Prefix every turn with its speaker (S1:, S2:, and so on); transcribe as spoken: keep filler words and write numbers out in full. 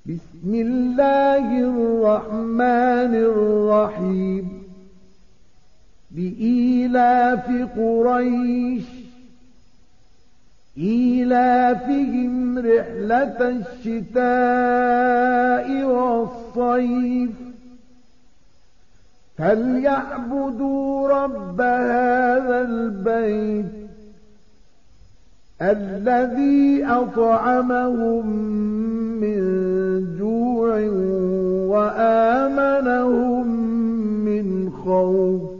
S1: بسم الله الرحمن الرحيم لإيلاف قريش إيلافهم رحلة الشتاء والصيف فليعبدوا رب هذا البيت الذي أطعمهم من جوع وآمنهم من خوف